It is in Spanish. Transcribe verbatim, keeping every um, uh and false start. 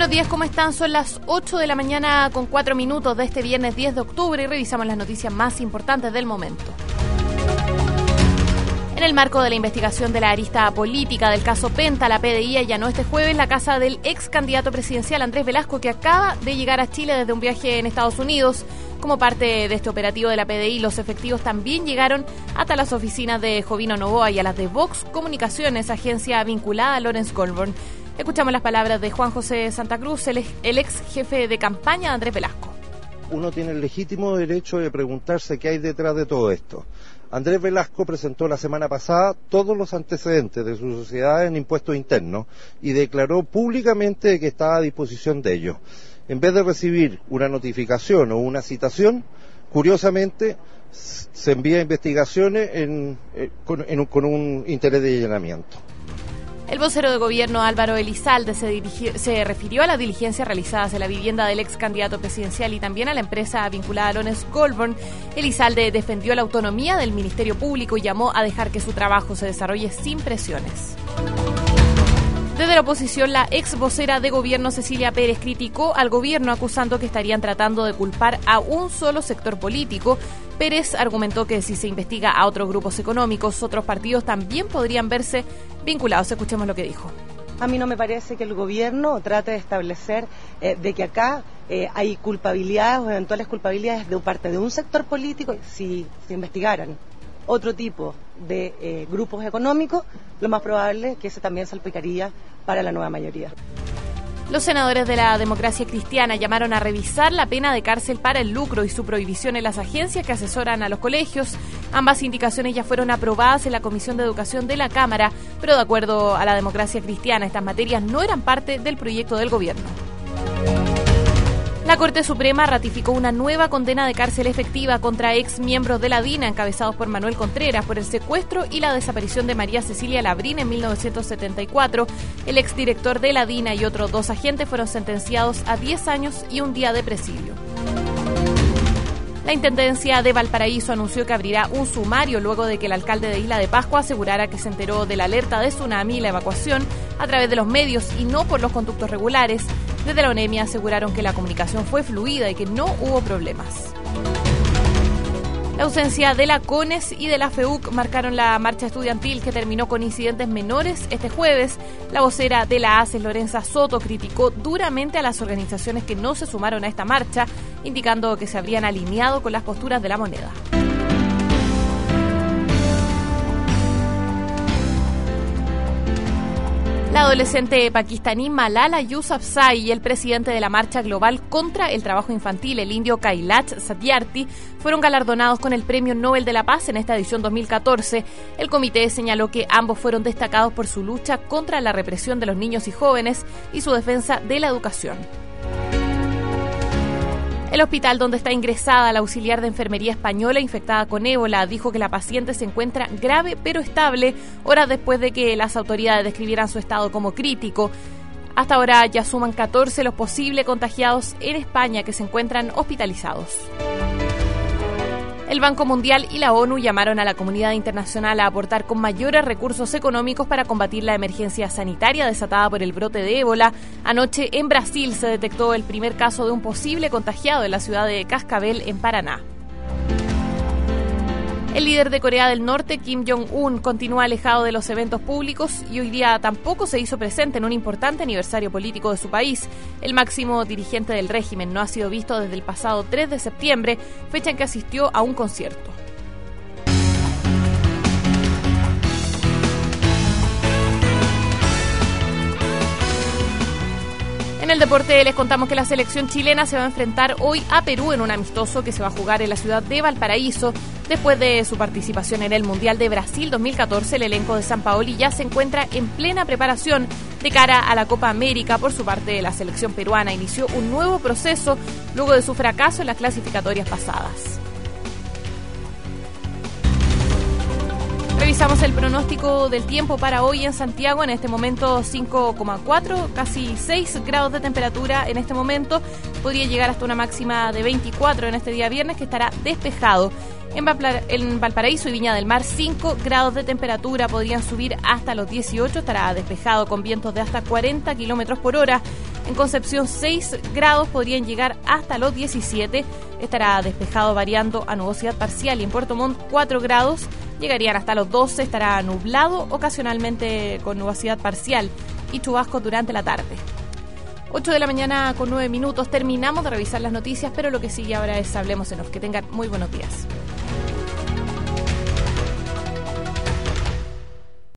Buenos días, ¿cómo están? Son las ocho de la mañana con cuatro minutos de este viernes diez de octubre y revisamos las noticias más importantes del momento. En el marco de la investigación de la arista política del caso Penta, la P D I allanó este jueves la casa del ex candidato presidencial Andrés Velasco, que acaba de llegar a Chile desde un viaje en Estados Unidos. Como parte de este operativo de la P D I, los efectivos también llegaron hasta las oficinas de Jovino Novoa y a las de Vox Comunicaciones, agencia vinculada a Lawrence Goldborn. Escuchamos las palabras de Juan José Santa Cruz, el, el ex jefe de campaña de Andrés Velasco. Uno tiene el legítimo derecho de preguntarse qué hay detrás de todo esto. Andrés Velasco presentó la semana pasada todos los antecedentes de su sociedad en impuestos internos y declaró públicamente que estaba a disposición de ellos. En vez de recibir una notificación o una citación, curiosamente se envía investigaciones en, eh, con, en, con un interés de allanamiento. El vocero de gobierno Álvaro Elizalde se, dirigió, se refirió a las diligencias realizadas en la vivienda del ex candidato presidencial y también a la empresa vinculada a Lawrence Goldborn. Elizalde defendió la autonomía del Ministerio Público y llamó a dejar que su trabajo se desarrolle sin presiones. Desde la oposición, la ex vocera de gobierno Cecilia Pérez criticó al gobierno acusando que estarían tratando de culpar a un solo sector político. Pérez argumentó que si se investiga a otros grupos económicos, otros partidos también podrían verse vinculados. Escuchemos lo que dijo. A mí no me parece que el gobierno trate de establecer eh, de que acá eh, hay culpabilidades o eventuales culpabilidades de parte de un sector político. Si se investigaran otro tipo de eh, grupos económicos, lo más probable es que ese también salpicaría para la nueva mayoría. Los senadores de la Democracia Cristiana llamaron a revisar la pena de cárcel para el lucro y su prohibición en las agencias que asesoran a los colegios. Ambas indicaciones ya fueron aprobadas en la Comisión de Educación de la Cámara, pero de acuerdo a la Democracia Cristiana, estas materias no eran parte del proyecto del gobierno. La Corte Suprema ratificó una nueva condena de cárcel efectiva contra ex miembros de la DINA encabezados por Manuel Contreras por el secuestro y la desaparición de María Cecilia Labrín en mil novecientos setenta y cuatro. El exdirector de la DINA y otros dos agentes fueron sentenciados a diez años y un día de presidio. La Intendencia de Valparaíso anunció que abrirá un sumario luego de que el alcalde de Isla de Pascua asegurara que se enteró de la alerta de tsunami y la evacuación a través de los medios y no por los conductos regulares. Desde la ONEMI aseguraron que la comunicación fue fluida y que no hubo problemas. La ausencia de la CONES y de la FEUC marcaron la marcha estudiantil que terminó con incidentes menores este jueves. La vocera de la ACES, Lorenza Soto, criticó duramente a las organizaciones que no se sumaron a esta marcha, indicando que se habrían alineado con las posturas de la moneda. La adolescente pakistaní Malala Yousafzai y el presidente de la Marcha Global contra el Trabajo Infantil, el indio Kailash Satyarthi, fueron galardonados con el Premio Nobel de la Paz en esta edición dos mil catorce. El comité señaló que ambos fueron destacados por su lucha contra la represión de los niños y jóvenes y su defensa de la educación. El hospital donde está ingresada la auxiliar de enfermería española infectada con ébola dijo que la paciente se encuentra grave pero estable, horas después de que las autoridades describieran su estado como crítico. Hasta ahora ya suman catorce los posibles contagiados en España que se encuentran hospitalizados. El Banco Mundial y la ONU llamaron a la comunidad internacional a aportar con mayores recursos económicos para combatir la emergencia sanitaria desatada por el brote de ébola. Anoche en Brasil se detectó el primer caso de un posible contagiado en la ciudad de Cascavel, en Paraná. El líder de Corea del Norte, Kim Jong-un, continúa alejado de los eventos públicos y hoy día tampoco se hizo presente en un importante aniversario político de su país. El máximo dirigente del régimen no ha sido visto desde el pasado tres de septiembre, fecha en que asistió a un concierto. En el deporte les contamos que la selección chilena se va a enfrentar hoy a Perú en un amistoso que se va a jugar en la ciudad de Valparaíso. Después de su participación en el Mundial de Brasil dos mil catorce, el elenco de Sampaoli ya se encuentra en plena preparación de cara a la Copa América. Por su parte, la selección peruana inició un nuevo proceso luego de su fracaso en las clasificatorias pasadas. Revisamos el pronóstico del tiempo para hoy en Santiago. En este momento cinco coma cuatro, casi seis grados de temperatura en este momento. Podría llegar hasta una máxima de veinticuatro en este día viernes, que estará despejado. En, Valpar- en Valparaíso y Viña del Mar, cinco grados de temperatura, podrían subir hasta los dieciocho. Estará despejado con vientos de hasta cuarenta kilómetros por hora. En Concepción seis grados, podrían llegar hasta los diecisiete. Estará despejado variando a nubosidad parcial. Y en Puerto Montt cuatro grados, llegarían hasta los doce. Estará nublado, ocasionalmente con nubosidad parcial y chubascos durante la tarde. ocho de la mañana con nueve minutos. Terminamos de revisar las noticias, pero lo que sigue ahora es Hablemos en Off. Que tengan muy buenos días.